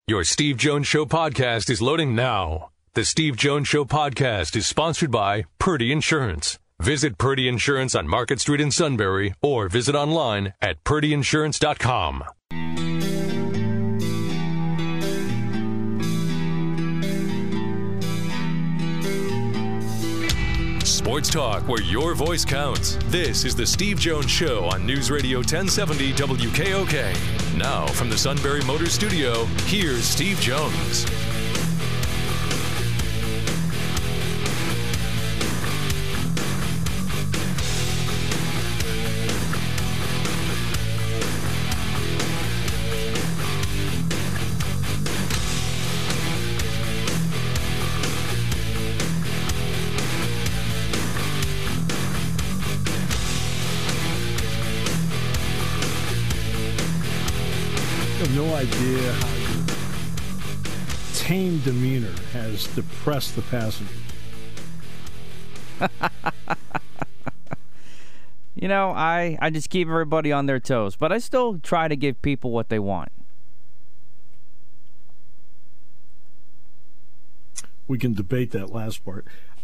Your Steve Jones Show podcast is loading now. The Steve Jones Show podcast is sponsored by Purdy Insurance. Visit Purdy Insurance on Market Street in Sunbury or visit online at purdyinsurance.com. Sports talk where your voice counts. This is the Steve Jones Show on News Radio 1070 WKOK. Now from the Sunbury Motors Studio, here's Steve Jones. No idea how your tame demeanor has depressed the passengers. You know, I just keep everybody on their toes, but I still try to give people what they want. We can debate that last part.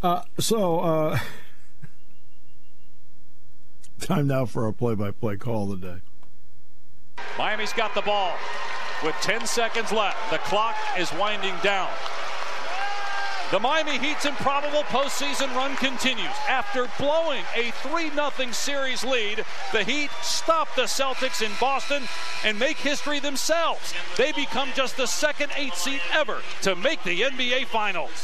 Time now for our play-by-play call of the day. Miami's got the ball with 10 seconds left. The clock is winding down. The Miami Heat's improbable postseason run continues. After blowing a 3-0 series lead, the Heat stop the Celtics in Boston and make history themselves. They become just the second 8th seed ever to make the NBA Finals.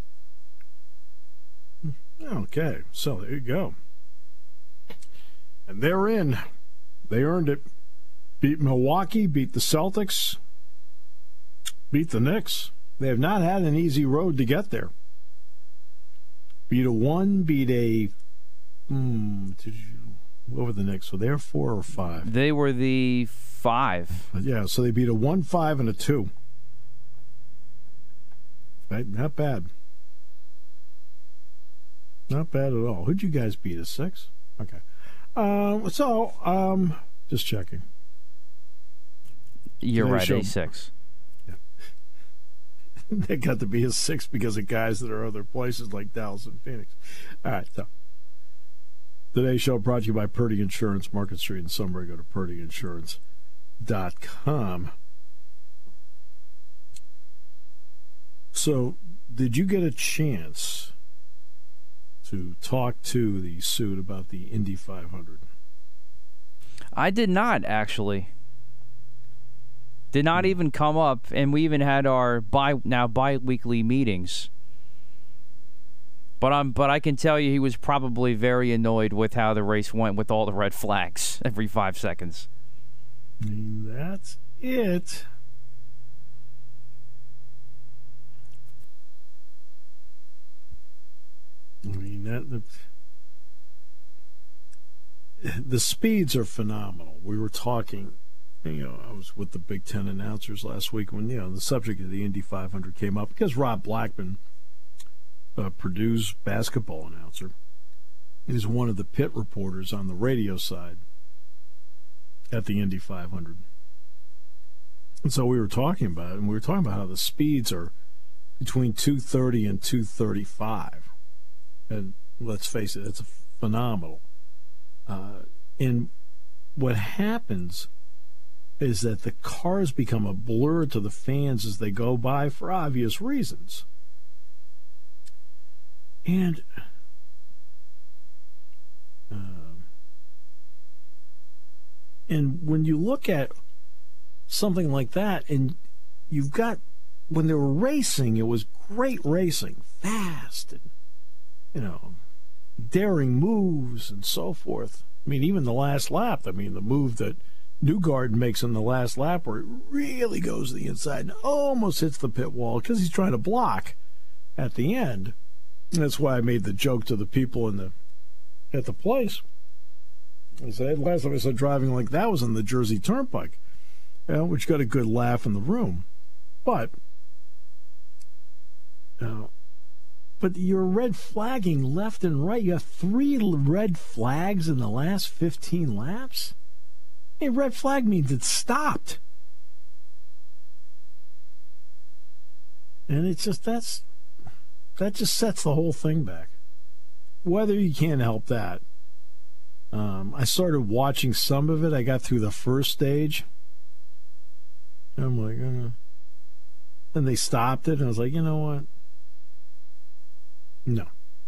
Okay, so there you go. And they're in. They earned it. Beat Milwaukee, beat the Celtics, beat the Knicks. They have not had an easy road to get there. Beat a 1, beat a... what were the Knicks? So they're 4 or 5? They were the 5. Yeah, so they beat a 1, 5, and a 2. Right? Not bad. Not bad at all. Who'd you guys beat? A 6? Okay. Just checking. You're right, A6. Yeah. They got to be a 6 because of guys that are other places like Dallas and Phoenix. All right, so today's show brought to you by Purdy Insurance, Market Street in Sunbury. Go to purdyinsurance.com. So, did you get a chance to talk to the suit about the Indy 500? I did not, actually. Did not even come up, and we even had our bi-weekly meetings. But I can tell you he was probably very annoyed with how the race went with all the red flags every 5 seconds. That's it. The speeds are phenomenal. We were talking, I was with the Big Ten announcers last week when, the subject of the Indy 500 came up because Rob Blackman, Purdue's basketball announcer, is one of the pit reporters on the radio side at the Indy 500. And so we were talking about it, and we were talking about how the speeds are between 230 and 235. And let's face it, it's phenomenal. And what happens is that the cars become a blur to the fans as they go by for obvious reasons. And when you look at something like that, and you've got, when they were racing, it was great racing, fast, and, daring moves and so forth. I mean, even the last lap, the move that Newgarden makes in the last lap where it really goes to the inside and almost hits the pit wall because he's trying to block at the end. And that's why I made the joke to the people at the place. I said, last time I saw driving like that was on the Jersey Turnpike, which got a good laugh in the room. But you're red flagging left and right. You have 3 red flags in the last 15 laps. A red flag means it stopped. And it's just that just sets the whole thing back. Whether you can't help that. I started watching some of it. I got through the first stage. I'm like, and they stopped it, and I was like, you know what? No.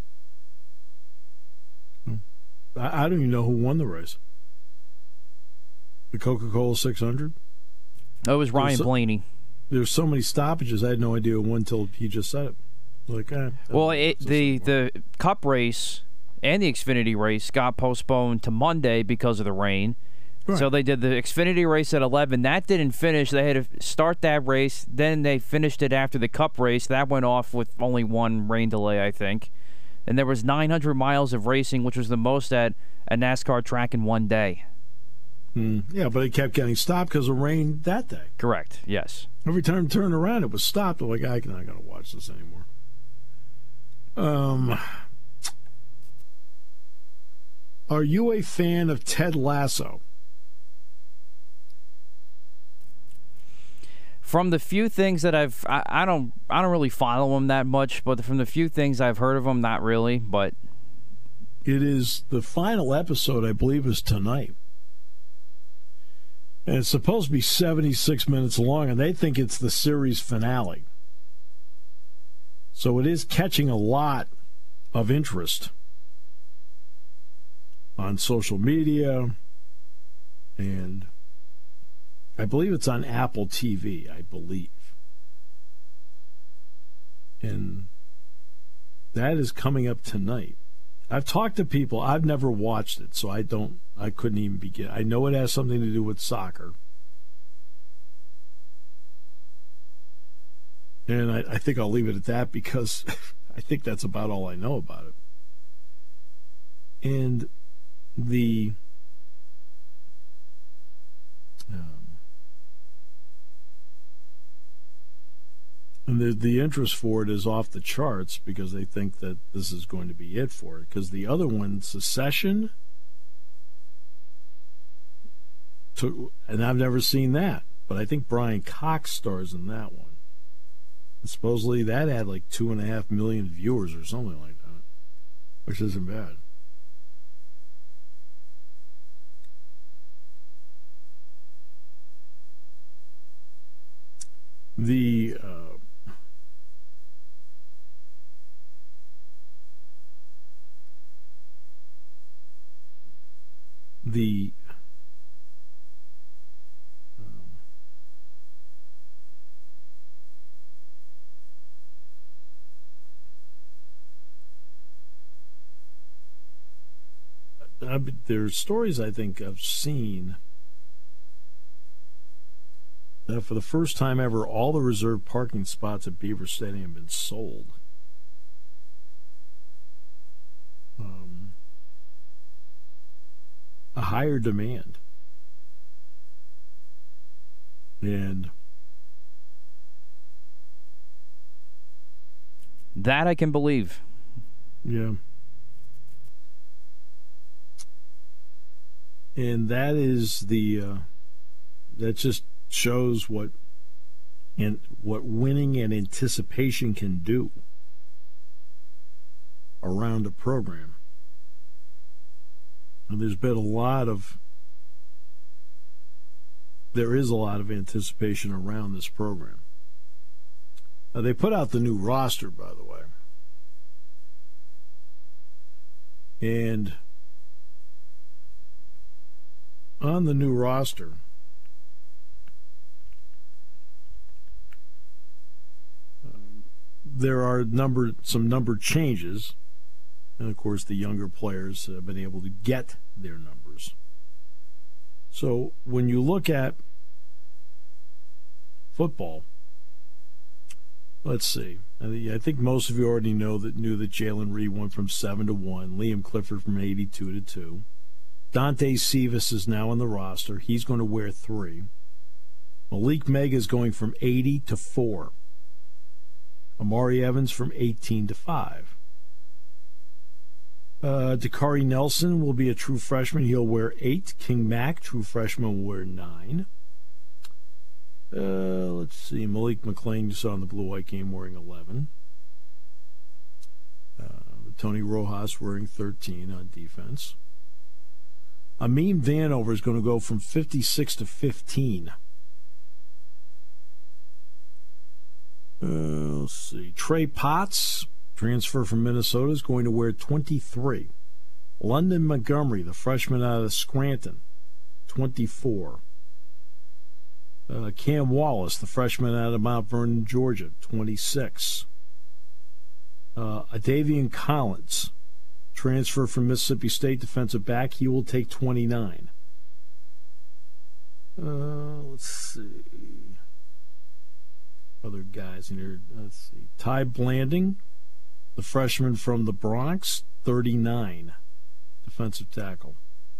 I don't even know who won the race. The Coca-Cola 600? It was Ryan Blaney. There's so many stoppages, I had no idea who won until he just said it. Like, well, the Cup race and the Xfinity race got postponed to Monday because of the rain. Right. So they did the Xfinity race at 11. That didn't finish. They had to start that race. Then they finished it after the Cup race. That went off with only one rain delay, I think. And there was 900 miles of racing, which was the most at a NASCAR track in one day. Yeah, but it kept getting stopped because of rain that day. Correct, yes. Every time I turned around, it was stopped. I'm like, I'm not going to watch this anymore. Are you a fan of Ted Lasso? From the few things that I don't really follow him that much, but from the few things I've heard of him, not really. But it is the final episode, I believe, is tonight, and it's supposed to be 76 minutes long, and they think it's the series finale. So it is catching a lot of interest on social media, and I believe it's on Apple TV, I believe. And that is coming up tonight. I've talked to people. I've never watched it, so I couldn't even begin. I know it has something to do with soccer. And I think I'll leave it at that because I think that's about all I know about it. And the interest for it is off the charts because they think that this is going to be it for it. Because the other one, Succession, and I've never seen that, but I think Brian Cox stars in that one. And supposedly that had like 2.5 million viewers or something like that, which isn't bad. The there's stories I think I've seen that for the first time ever, all the reserved parking spots at Beaver Stadium have been sold. A higher demand. And that I can believe. Yeah. And that is that just shows what winning and anticipation can do around a program. And there is a lot of anticipation around this program. Now, they put out the new roster, by the way. And on the new roster, there are some number changes. And, of course, the younger players have been able to get their numbers. So when you look at football, let's see. I think most of you already knew that Jalen Reed went from 7 to 1, Liam Clifford from 82 to 2. Dante Cephas is now on the roster. He's going to wear 3. Malik Mega is going from 80 to 4. Amari Evans from 18 to 5. Dakari Nelson will be a true freshman. He'll wear 8. King Mack, true freshman, will wear 9. Let's see. Malik McClain, you saw in the blue-white game, wearing 11. Tony Rojas wearing 13 on defense. Amin Vanover is going to go from 56 to 15. Let's see. Trey Potts, transfer from Minnesota, is going to wear 23. London Montgomery, the freshman out of Scranton, 24. Cam Wallace, the freshman out of Mount Vernon, Georgia, 26. Adavian Collins, transfer from Mississippi State, defensive back, he will take 29. Let's see. Other guys in here. Let's see. Ty Blanding, the freshman from the Bronx, 39. Defensive tackle.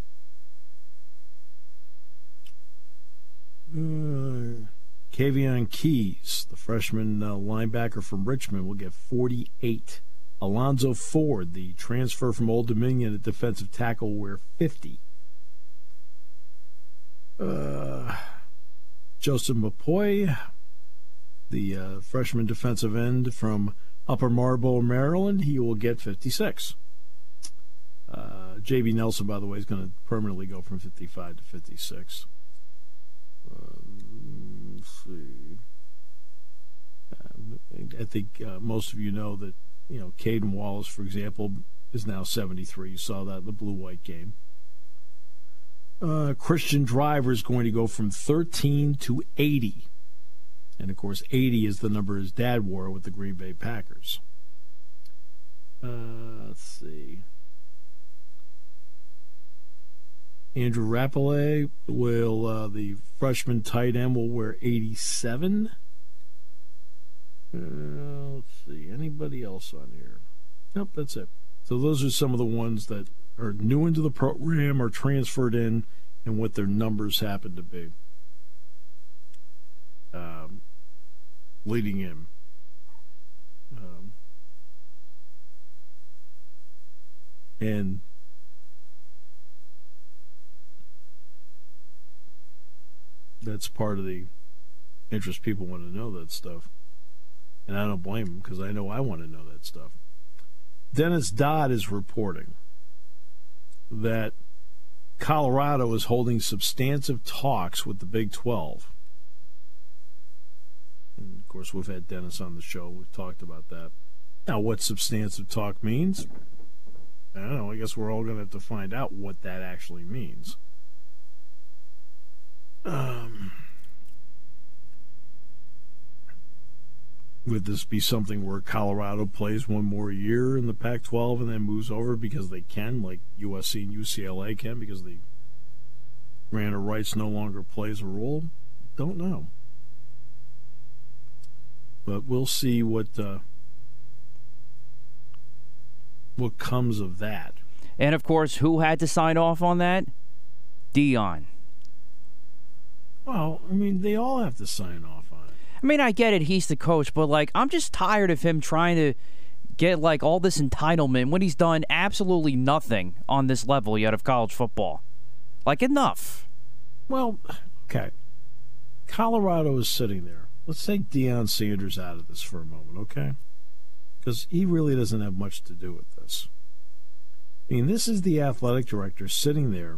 Kavion Keys, the freshman linebacker from Richmond, will get 48. Alonzo Ford, the transfer from Old Dominion at defensive tackle, will wear 50. Joseph Mapoy, the freshman defensive end from Upper Marlboro, Maryland, he will get 56. J.B. Nelson, by the way, is going to permanently go from 55 to 56. Let's see. I think most of you know that, Caden Wallace, for example, is now 73. You saw that in the blue-white game. Christian Driver is going to go from 13 to 80. And, of course, 80 is the number his dad wore with the Green Bay Packers. Let's see. Andrew Rappley will, the freshman tight end, will wear 87. Let's see. Anybody else on here? Nope, that's it. So those are some of the ones that are new into the program or transferred in and what their numbers happen to be. Leading in. And that's part of the interest. People want to know that stuff. And I don't blame them, because I know I want to know that stuff. Dennis Dodd is reporting that Colorado is holding substantive talks with the Big 12. And, of course, we've had Dennis on the show. We've talked about that. Now, what substantive talk means, I don't know. I guess we're all going to have to find out what that actually means. Would this be something where Colorado plays one more year in the Pac-12 and then moves over because they can, like USC and UCLA can, because the grant of rights no longer plays a role? Don't know. But we'll see what comes of that. And, of course, who had to sign off on that? Deion. Well, I mean, they all have to sign off on it. I mean, I get it, he's the coach, but, I'm just tired of him trying to get, all this entitlement when he's done absolutely nothing on this level yet of college football. Enough. Well, okay. Colorado is sitting there. Let's take Deion Sanders out of this for a moment, okay? Because he really doesn't have much to do with this. I mean, this is the athletic director sitting there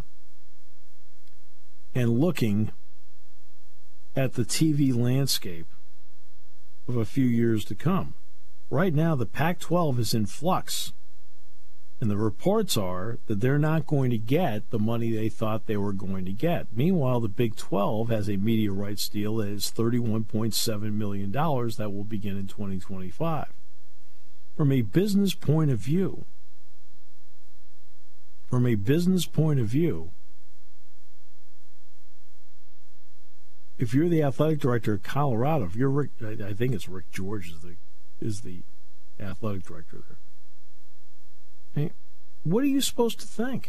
and looking at the TV landscape of a few years to come. Right now, the Pac-12 is in flux. And the reports are that they're not going to get the money they thought they were going to get. Meanwhile, the Big 12 has a media rights deal that is $31.7 million that will begin in 2025. From a business point of view, if you're the athletic director of Colorado, if you're Rick, I think it's Rick George is the athletic director there. Hey, what are you supposed to think?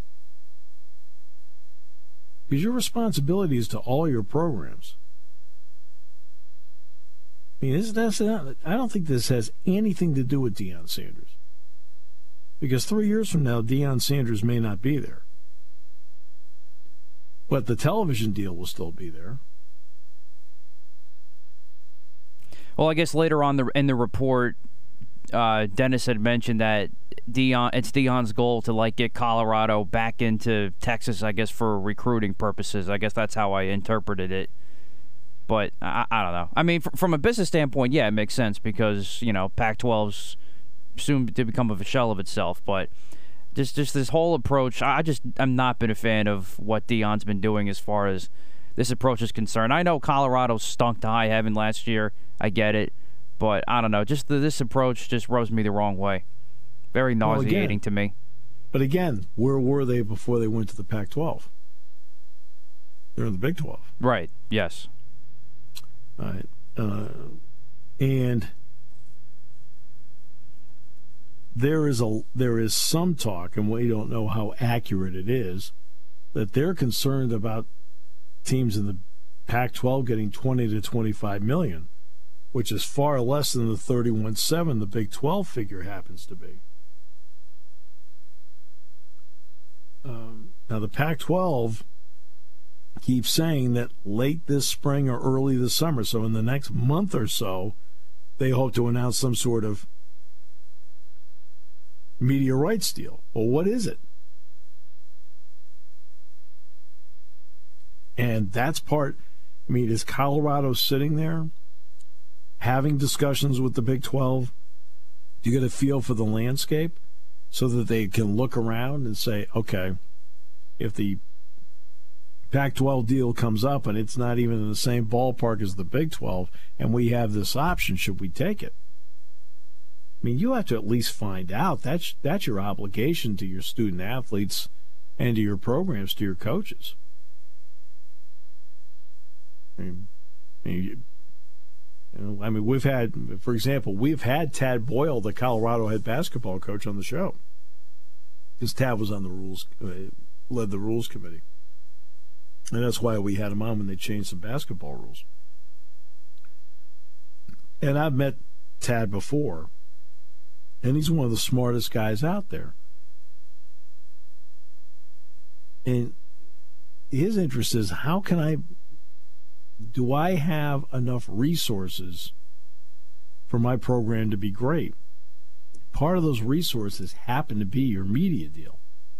Because your responsibility is to all your programs. I mean, I don't think this has anything to do with Deion Sanders. Because 3 years from now, Deion Sanders may not be there. But the television deal will still be there. Well, I guess later on in the report, Dennis had mentioned that it's Deion's goal to get Colorado back into Texas, I guess, for recruiting purposes. I guess that's how I interpreted it. But I don't know. I mean, from a business standpoint, yeah, it makes sense because, Pac-12's soon to become a shell of itself. But just this whole approach, I'm not been a fan of what Deion's been doing as far as this approach is concerned. I know Colorado stunk to high heaven last year. I get it. But I don't know. Just this approach just rubs me the wrong way. Very nauseating to me. But again, where were they before they went to the Pac-12? They're in the Big 12. Right, yes. All right. And there is some talk, and we don't know how accurate it is, that they're concerned about teams in the Pac-12 getting 20 to 25 million, which is far less than the 31.7 the Big 12 figure happens to be. Now, the Pac-12 keeps saying that late this spring or early this summer, so in the next month or so, they hope to announce some sort of media rights deal. Well, what is it? And that's part, is Colorado sitting there having discussions with the Big 12? Do you get a feel for the landscape so that they can look around and say, okay, if the Pac-12 deal comes up and it's not even in the same ballpark as the Big 12 and we have this option, should we take it? You have to at least find out. That's your obligation to your student athletes and to your programs, to your coaches. We've had, for example, Tad Boyle, the Colorado head basketball coach, on the show. Because Tad was on the rules, led the rules committee. And that's why we had him on when they changed some basketball rules. And I've met Tad before, and he's one of the smartest guys out there. And his interest is, do I have enough resources for my program to be great? Part of those resources happen to be your media deal.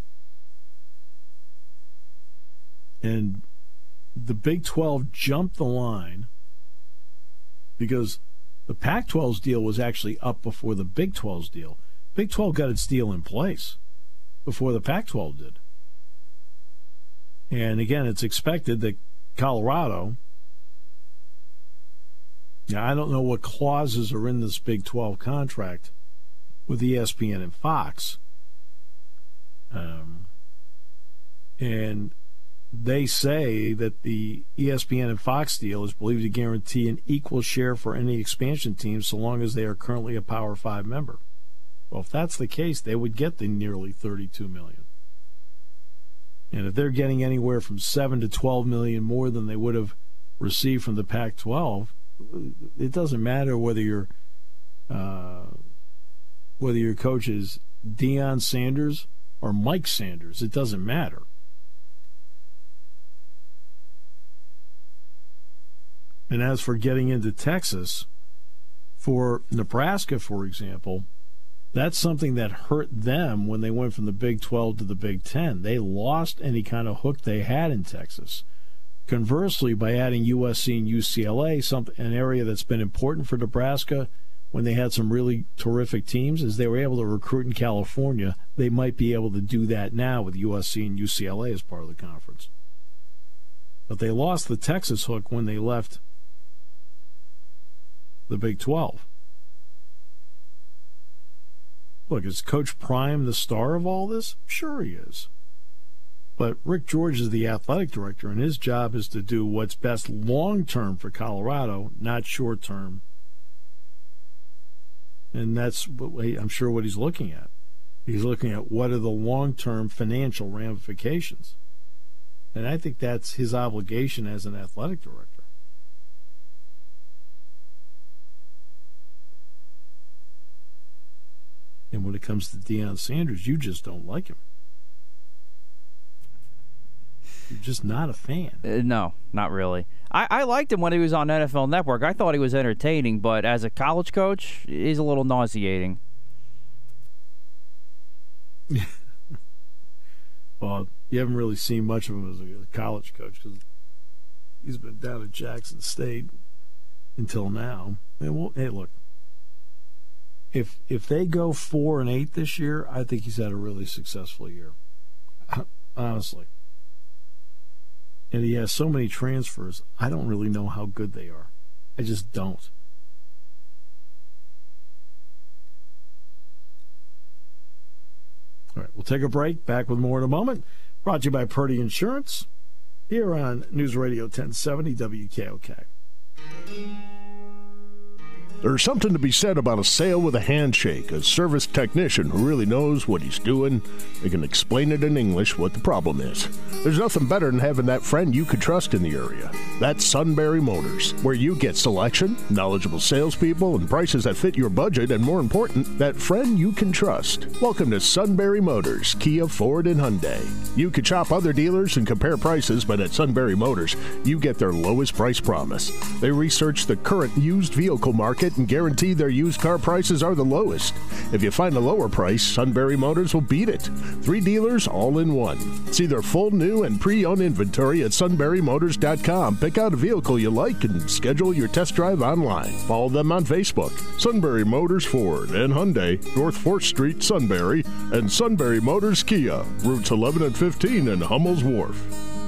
And the Big 12 jumped the line because the Pac-12's deal was actually up before the Big 12's deal. Big 12 got its deal in place before the Pac-12 did. And again, it's expected that Colorado, I don't know what clauses are in this Big 12 contract with ESPN and Fox. And they say that the ESPN and Fox deal is believed to guarantee an equal share for any expansion team so long as they are currently a Power 5 member. Well, if that's the case, they would get the nearly $32 million. And if they're getting anywhere from $7 to $12 million more than they would have received from the Pac-12, it doesn't matter whether your coach is Deion Sanders or Mike Sanders. It doesn't matter. And as for getting into Texas, for Nebraska, for example, that's something that hurt them when they went from the Big 12 to the Big 10. They lost any kind of hook they had in Texas. Conversely, by adding USC and UCLA, an area that's been important for Nebraska when they had some really terrific teams, is they were able to recruit in California. They might be able to do that now with USC and UCLA as part of the conference. But they lost the Texas hook when they left the Big 12. Look, is Coach Prime the star of all this? Sure he is. But Rick George is the athletic director, and his job is to do what's best long-term for Colorado, not short-term. And that's, I'm sure, what he's looking at. He's looking at what are the long-term financial ramifications. And I think that's his obligation as an athletic director. And when it comes to Deion Sanders, you just don't like him. You're just not a fan. No, not really. I liked him when he was on NFL Network. I thought he was entertaining, but as a college coach, he's a little nauseating. Well, you haven't really seen much of him as a college coach because he's been down at Jackson State until now. And hey, look, if they go 4-8 this year, I think he's had a really successful year, honestly. And he has so many transfers, I don't really know how good they are. I just don't. All right, we'll take a break. Back with more in a moment. Brought to you by Purdy Insurance here on News Radio 1070 WKOK. There's something to be said about a sale with a handshake, a service technician who really knows what he's doing. They can explain it in English what the problem is. There's nothing better than having that friend you could trust in the area. That's Sunbury Motors, where you get selection, knowledgeable salespeople, and prices that fit your budget, and more important, that friend you can trust. Welcome to Sunbury Motors, Kia, Ford, and Hyundai. You could shop other dealers and compare prices, but at Sunbury Motors, you get their lowest price promise. They research the current used vehicle market and guarantee their used car prices are the lowest. If you find a lower price, Sunbury Motors will beat it. 3 dealers all in one. See their full new and pre-owned inventory at sunburymotors.com. Pick out a vehicle you like and schedule your test drive online. Follow them on Facebook. Sunbury Motors Ford and Hyundai, North 4th Street, Sunbury, and Sunbury Motors Kia, routes 11 and 15 in Hummel's Wharf.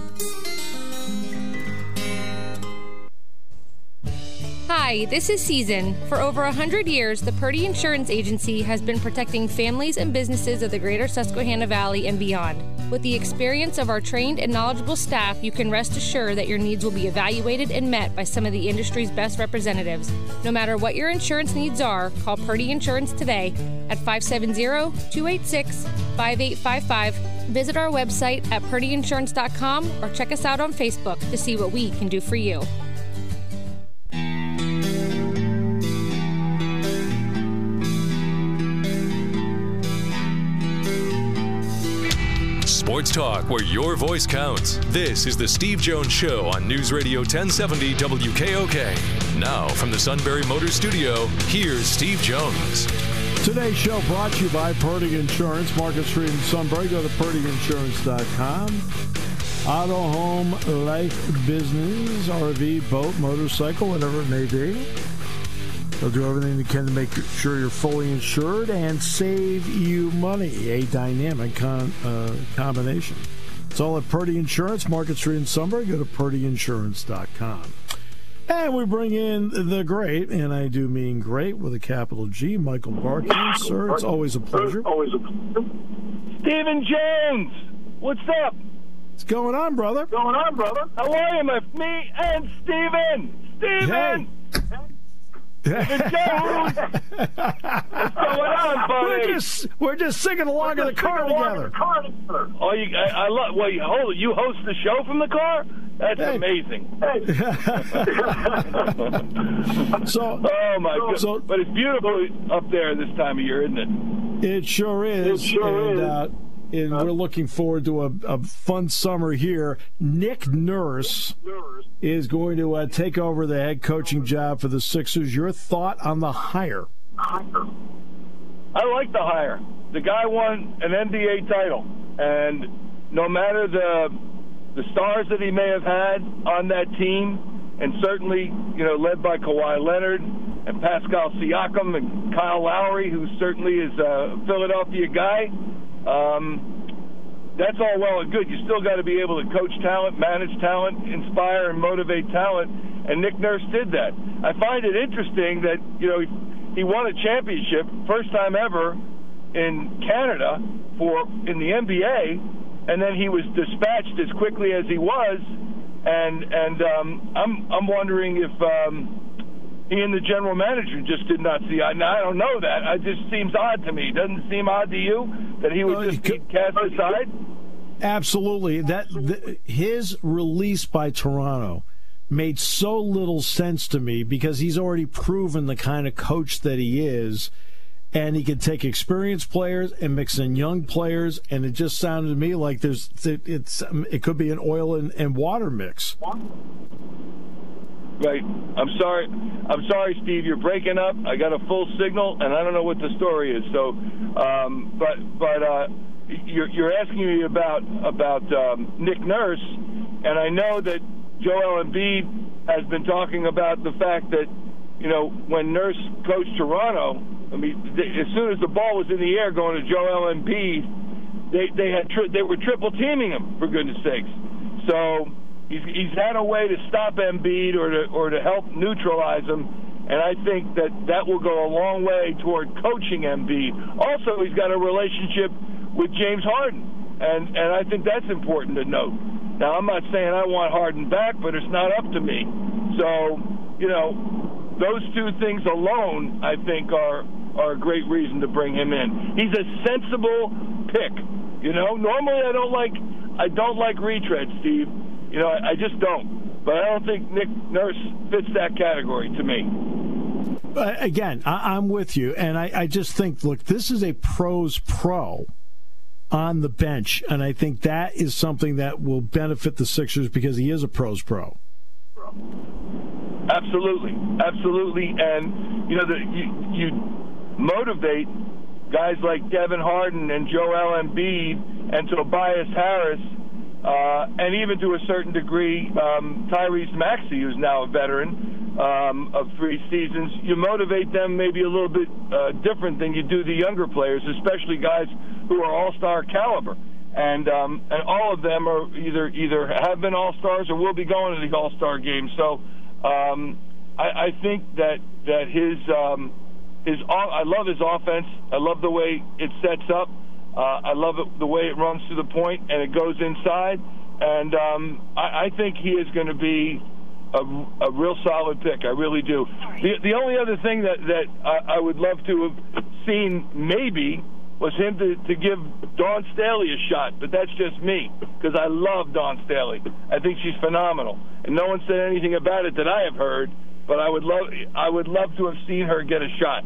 Hi, this is Season. For over 100 years, the Purdy Insurance Agency has been protecting families and businesses of the greater Susquehanna Valley and beyond. With the experience of our trained and knowledgeable staff, you can rest assured that your needs will be evaluated and met by some of the industry's best representatives. No matter what your insurance needs are, call Purdy Insurance today at 570-286-5855. Visit our website at purdyinsurance.com or check us out on Facebook to see what we can do for you. Sports talk where your voice counts. This is the Steve Jones Show on News Radio 1070 WKOK. Now from the Sunbury Motors Studio, here's Steve Jones. Today's show brought to you by Purdy Insurance, Market Street in Sunbury. Go to purdyinsurance.com. Auto, home, life, business, RV, boat, motorcycle, whatever it may be. They'll do everything they can to make sure you're fully insured and save you money. A dynamic combination. It's all at Purdy Insurance, Market Street in Sunbury. Go to purdyinsurance.com. And we bring in the great, and I do mean great with a capital G, Michael Barkin. Sir, it's always a pleasure. Stephen Jones, what's up? What's going on, brother? How are you, me and Stephen? Stephen! Hey. Stephen Jones! What's going on, buddy? We're just singing along in the car together. Oh, I love. Well, you host the show from the car? That's amazing. Oh my God! But it's beautiful up there this time of year, isn't it? It sure is. And we're looking forward to a fun summer here. Nick Nurse is going to take over the head coaching job for the Sixers. Your thought on the hire? I like the hire. The guy won an NBA title, and no matter the stars that he may have had on that team, and certainly led by Kawhi Leonard and Pascal Siakam and Kyle Lowry, who certainly is a Philadelphia guy. That's all well and good. You still got to be able to coach talent, manage talent, inspire and motivate talent, and Nick Nurse did that. I find it interesting that he won a championship, first time ever in Canada in the NBA, and then he was dispatched as quickly as he was, and I'm wondering if he and the general manager just did not see eye. Now, I don't know that. It just seems odd to me. Doesn't it seem odd to you that he would just be cast aside? Absolutely. His release by Toronto made so little sense to me because he's already proven the kind of coach that he is. and he can take experienced players and mix in young players, and it just sounded to me like it could be an oil and water mix. Right. I'm sorry, Steve. You're breaking up. I got a full signal, and I don't know what the story is. So, you're asking me about Nick Nurse, and I know that Joel Embiid has been talking about the fact that, when Nurse coached Toronto, as soon as the ball was in the air going to Joel Embiid, they were triple teaming him, for goodness sakes. So he's had a way to stop Embiid or to help neutralize him, and I think that will go a long way toward coaching Embiid. Also, he's got a relationship with James Harden, and I think that's important to note. Now, I'm not saying I want Harden back, but it's not up to me. So, those two things alone, I think, are a great reason to bring him in. He's a sensible pick. Normally I don't like retreads, Steve. I just don't. But I don't think Nick Nurse fits that category to me. Again, I'm with you, and I just think, look, this is a pros pro on the bench, and I think that is something that will benefit the Sixers because he is a pros pro. Absolutely, and you motivate guys like Devin Harden and Joel Embiid and Tobias Harris, and even to a certain degree Tyrese Maxey, who's now a veteran of 3 seasons. You motivate them maybe a little bit different than you do the younger players, especially guys who are all-star caliber. And all of them are either have been all-stars or will be going to the all-star game. So I think that his I love his offense. I love the way it sets up. I love the way it runs to the point and it goes inside. And I think he is going to be a real solid pick. I really do. The only other thing that I would love to have seen maybe was him to give Dawn Staley a shot, but that's just me, because I love Dawn Staley. I think she's phenomenal, and no one said anything about it that I have heard, but I would love to have seen her get a shot.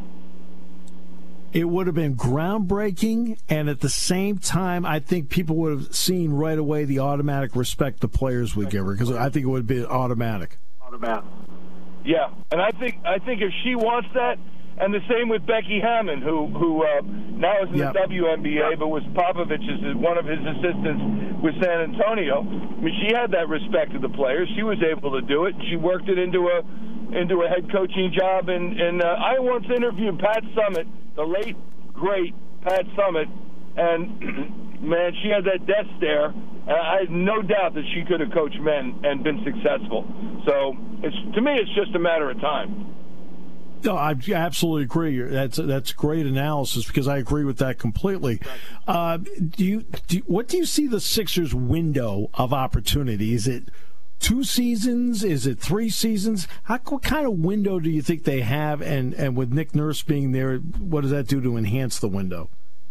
It would have been groundbreaking, and at the same time, I think people would have seen right away the automatic respect the players would give her, because I think it would be automatic. Yeah, and I think if she wants that, and the same with Becky Hammond, who now is in the WNBA, but was Popovich's one of his assistants with San Antonio. I mean, she had that respect of the players. She was able to do it. She worked it into a head coaching job. And I once interviewed Pat Summitt, the late great Pat Summitt, and man, she had that death stare. And I had no doubt that she could have coached men and been successful. So to me, it's just a matter of time. No, I absolutely agree. That's great analysis because I agree with that completely. What do you see the Sixers' window of opportunity? Is it 2 seasons? Is it 3 seasons? What kind of window do you think they have? And with Nick Nurse being there, what does that do to enhance the window?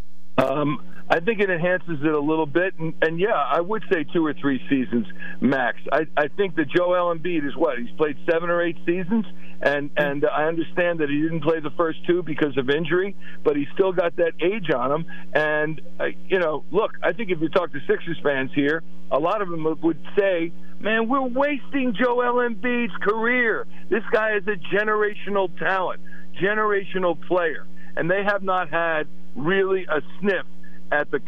I think it enhances it a little bit, and yeah, I would say 2 or 3 seasons max. I think that Joel Embiid is he's played 7 or 8 seasons, and I understand that he didn't play the first 2 because of injury, but he's still got that age on him. And look, I think if you talk to Sixers fans here, a lot of them would say, "Man, we're wasting Joel Embiid's career. This guy is a generational talent, generational player," and they have not had really a sniff at the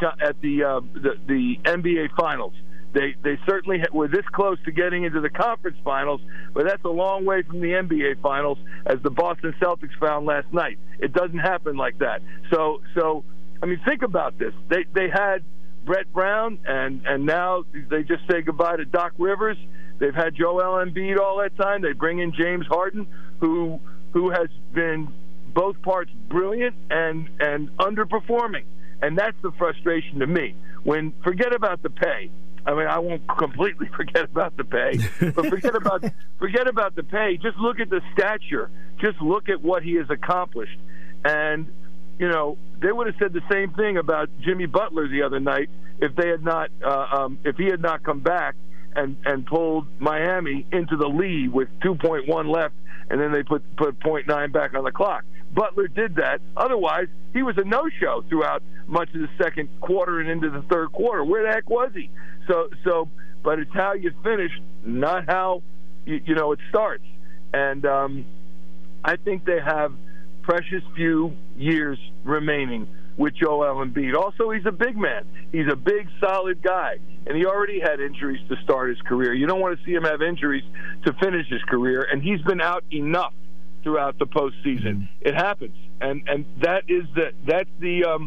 NBA Finals. They certainly were this close to getting into the conference finals, but that's a long way from the NBA Finals, as the Boston Celtics found last night. It doesn't happen like that. So I mean, think about this. They had Brett Brown, and now they just say goodbye to Doc Rivers. They've had Joel Embiid all that time. They bring in James Harden, who has been both parts brilliant and underperforming. And that's the frustration to me. Forget about the pay. I mean, I won't completely forget about the pay, but forget about the pay. Just look at the stature. Just look at what he has accomplished. And they would have said the same thing about Jimmy Butler the other night if they had not, if he had not come back and pulled Miami into the lead with 2.1 left, and then they put 0.9 back on the clock. Butler did that. Otherwise, he was a no-show throughout much of the second quarter and into the third quarter. Where the heck was he? But it's how you finish, not how it starts. And I think they have precious few years remaining with Joel Embiid. Also, he's a big man. He's a big, solid guy, and he already had injuries to start his career. You don't want to see him have injuries to finish his career, and he's been out enough throughout the postseason. It happens, and that's the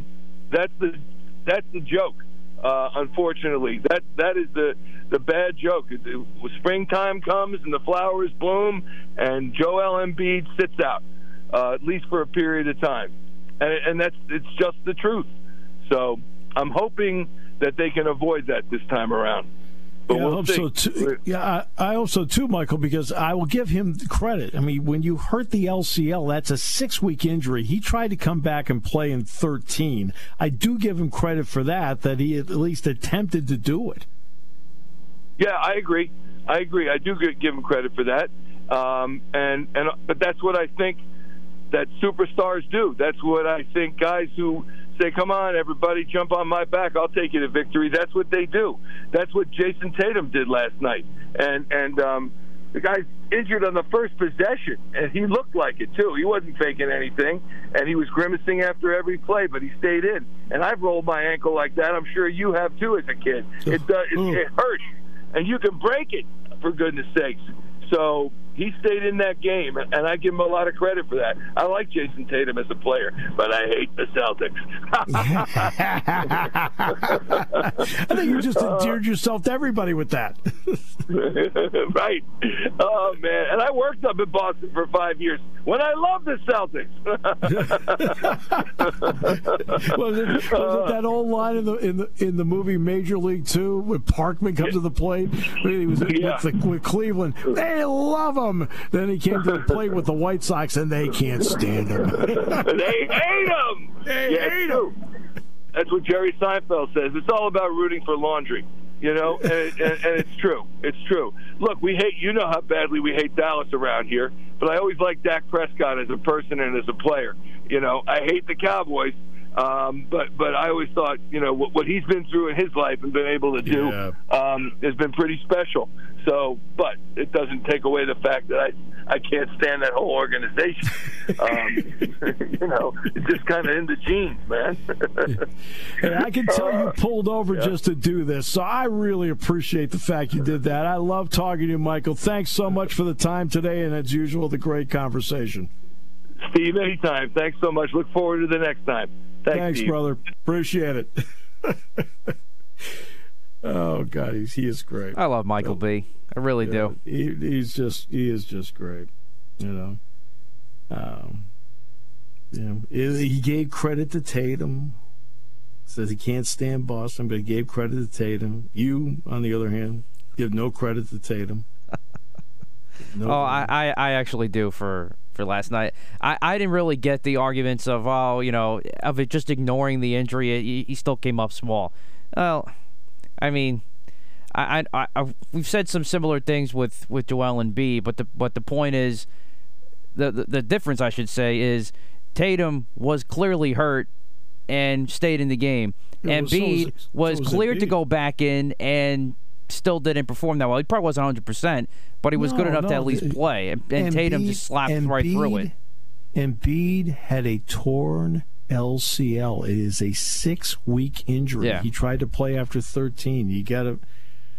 joke. Unfortunately, that is the bad joke. Springtime comes and the flowers bloom, and Joel Embiid sits out at least for a period of time, and it's just the truth. So I'm hoping that they can avoid that this time around. But I hope so too. Yeah, I hope so too, Michael, because I will give him credit. I mean, when you hurt the LCL, that's a 6-week injury. He tried to come back and play in 13. I do give him credit for that he at least attempted to do it. Yeah, I agree. I do give him credit for that. But that's what I think that superstars do. That's what I think guys who say, come on, everybody, jump on my back, I'll take you to victory. That's what they do. That's what Jason Tatum did last night. And the guy's injured on the first possession, and he looked like it, too. He wasn't faking anything, and he was grimacing after every play, but he stayed in. And I've rolled my ankle like that. I'm sure you have, too, as a kid. It hurts, and you can break it, for goodness sakes. So he stayed in that game, and I give him a lot of credit for that. I like Jason Tatum as a player, but I hate the Celtics. I think you just endeared yourself to everybody with that. Right. Oh, man. And I worked up in Boston for 5 years when I loved the Celtics. was it that old line in the movie Major League 2 when Parkman comes to the plate? He was with Cleveland. They love him. Then he came to the plate with the White Sox, and they can't stand him. They hate him. They hate him. That's what Jerry Seinfeld says. It's all about rooting for laundry, and it's true. It's true. Look, you know how badly we hate Dallas around here, but I always liked Dak Prescott as a person and as a player. I hate the Cowboys, but I always thought, what he's been through in his life and been able to do has been pretty special. So, but it doesn't take away the fact that I can't stand that whole organization. It's just kind of in the genes, man. Hey, I can tell you pulled over just to do this, so I really appreciate the fact you did that. I love talking to you, Michael. Thanks so much for the time today, and as usual, the great conversation. Steve, anytime. Thanks so much. Look forward to the next time. Thanks, Steve. Brother. Appreciate it. Oh, God, he is great. I love Michael B. I really do. He is just great. He gave credit to Tatum. Says he can't stand Boston, but he gave credit to Tatum. You, on the other hand, give no credit to Tatum. I actually do for last night. I didn't really get the arguments of of it just ignoring the injury. He still came up small. Well, I mean, we've said some similar things with Joel Embiid, but the point is, the difference, I should say, is Tatum was clearly hurt and stayed in the game. Embiid was cleared to go back in and still didn't perform that well. He probably wasn't 100%, but he was good enough to at least play. And Tatum just slapped right through it. Embiid had a torn LCL. It is a 6-week injury. Yeah. He tried to play after 13. You got to,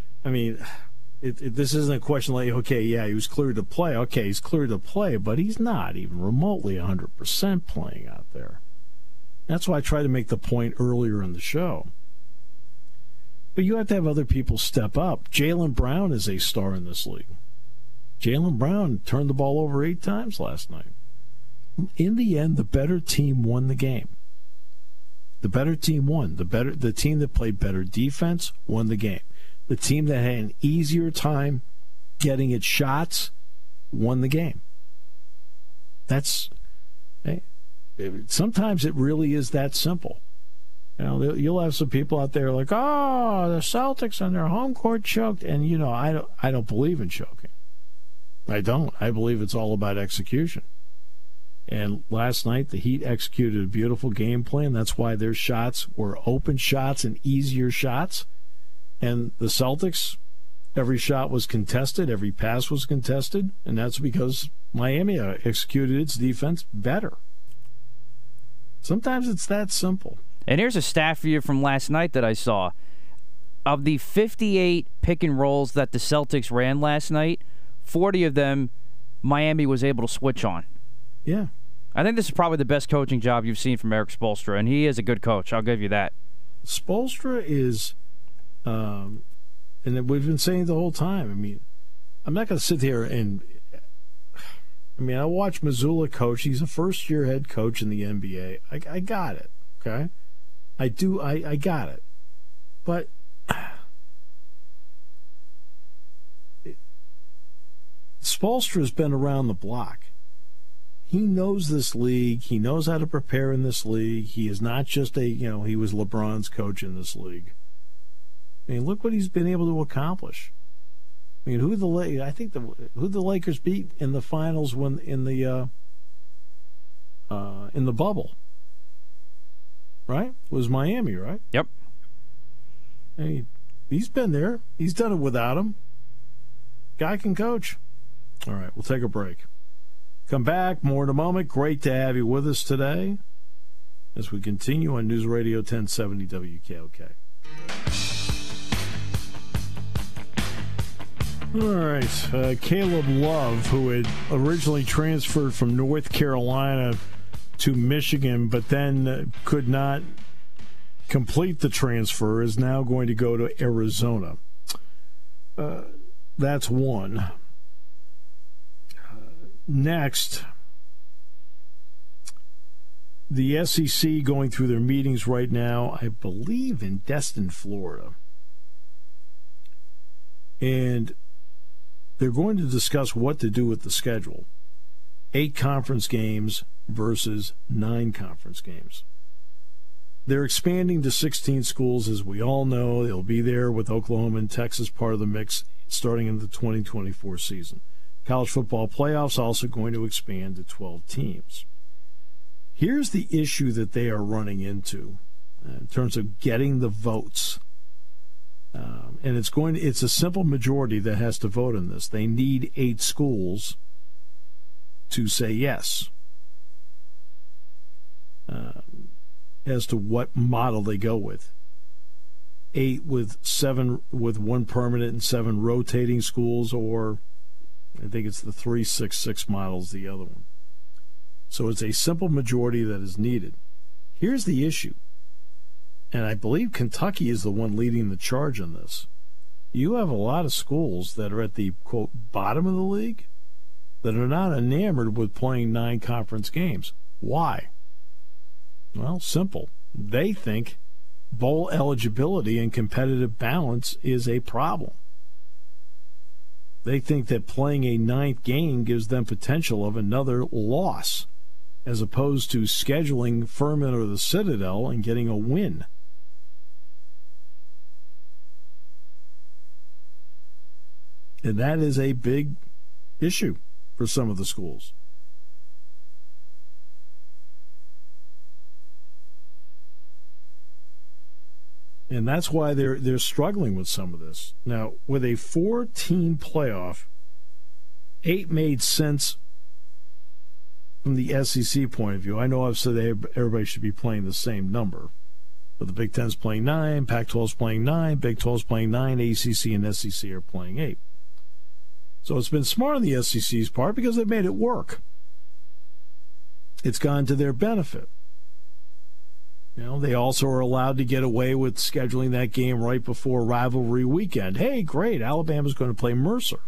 this isn't a question like, okay, yeah, he was cleared to play. Okay, he's cleared to play, but he's not even remotely 100% playing out there. That's why I tried to make the point earlier in the show. But you have to have other people step up. Jaylen Brown is a star in this league. Jaylen Brown turned the ball over 8 times last night. In the end, the better team won the game. The better team won. The team that played better defense won the game. The team that had an easier time getting its shots won the game. Sometimes it really is that simple. You'll have some people out there like, oh, the Celtics on their home court choked, and I don't believe in choking. I don't. I believe it's all about execution. And last night, the Heat executed a beautiful game plan. That's why their shots were open shots and easier shots. And the Celtics, every shot was contested, every pass was contested, and that's because Miami executed its defense better. Sometimes it's that simple. And here's a stat for you from last night that I saw. Of the 58 pick and rolls that the Celtics ran last night, 40 of them Miami was able to switch on. Yeah. I think this is probably the best coaching job you've seen from Erik Spoelstra, and he is a good coach. I'll give you that. Spoelstra is, and we've been saying the whole time, I mean, I'm not going to sit here and, I watch Mazzulla coach. He's a first-year head coach in the NBA. I got it, okay? I got it. But Spoelstra's been around the block. He knows this league. He knows how to prepare in this league. He is not just he was LeBron's coach in this league. I mean, look what he's been able to accomplish. I mean, who the Lakers beat in the finals when in the bubble, right? It was Miami, right? Yep. I mean, he's been there. He's done it without him. Guy can coach. All right, we'll take a break. Come back, more in a moment. Great to have you with us today as we continue on News Radio 1070 WKOK. All right, Caleb Love, who had originally transferred from North Carolina to Michigan, but then could not complete the transfer, is now going to go to Arizona. That's one. Next, the SEC going through their meetings right now, I believe in Destin, Florida. And they're going to discuss what to do with the schedule. 8 conference games versus 9 conference games. They're expanding to 16 schools, as we all know. They'll be there with Oklahoma and Texas part of the mix starting in the 2024 season. College football playoffs also going to expand to 12 teams. Here's the issue that they are running into in terms of getting the votes. And it's a simple majority that has to vote on this. They need 8 schools to say yes as to what model they go with. 8 with 7 with 1 permanent and 7 rotating schools, or I think it's the 3-6-6 model's the other one. So it's a simple majority that is needed. Here's the issue, and I believe Kentucky is the one leading the charge on this. You have a lot of schools that are at the, quote, bottom of the league that are not enamored with playing 9 conference games. Why? Well, simple. They think bowl eligibility and competitive balance is a problem. They think that playing a 9th game gives them potential of another loss, as opposed to scheduling Furman or the Citadel and getting a win. And that is a big issue for some of the schools. And that's why they're struggling with some of this. Now, with a 4-team playoff, 8 made sense from the SEC point of view. I know I've said everybody should be playing the same number, but the Big Ten's playing 9, Pac-12's playing 9, Big 12's playing 9, ACC and SEC are playing 8. So it's been smart on the SEC's part because they've made it work. It's gone to their benefit. You know, they also are allowed to get away with scheduling that game right before rivalry weekend. Hey, great, Alabama's going to play Mercer.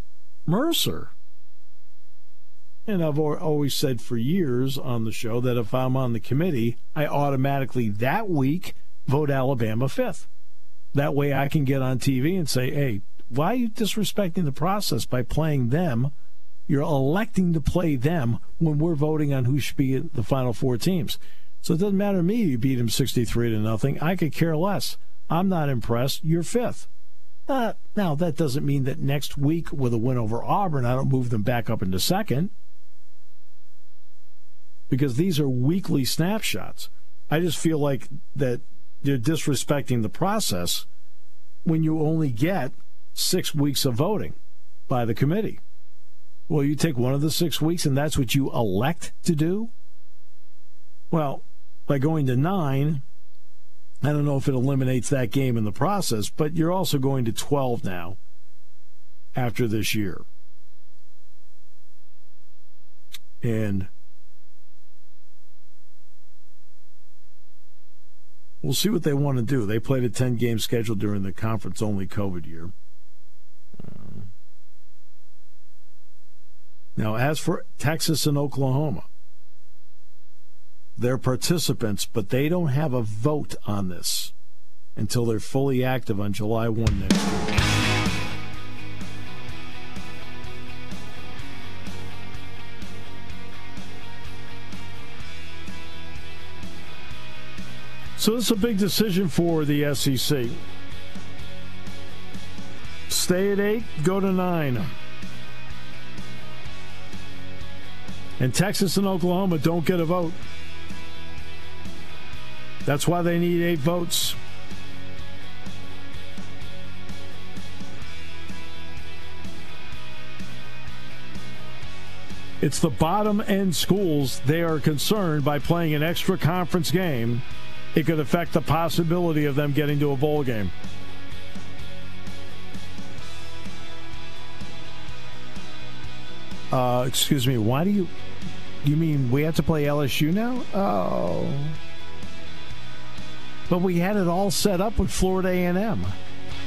And I've always said for years on the show that if I'm on the committee, I automatically that week vote Alabama 5th. That way I can get on TV and say, hey, why are you disrespecting the process by playing them? You're electing to play them when we're voting on who should be in the final 4 teams. So it doesn't matter to me you beat them 63-0. I could care less. I'm not impressed. You're 5th. Now, that doesn't mean that next week with a win over Auburn, I don't move them back up into 2nd. because these are weekly snapshots. I just feel like that you're disrespecting the process when you only get 6 weeks of voting by the committee. Well, you take one of the 6 weeks and that's what you elect to do? Well, by going to 9, I don't know if it eliminates that game in the process, but you're also going to 12 now after this year. And we'll see what they want to do. They played a 10-game schedule during the conference-only COVID year. Now, as for Texas and Oklahoma, they're participants, but they don't have a vote on this until they're fully active on July 1 next year. So this is a big decision for the SEC. Stay at 8, go to 9. And Texas and Oklahoma don't get a vote. That's why they need 8 votes. It's the bottom-end schools. They are concerned by playing an extra conference game. It could affect the possibility of them getting to a bowl game. Excuse me, why do you mean we have to play LSU now? Oh. But we had it all set up with Florida A&M.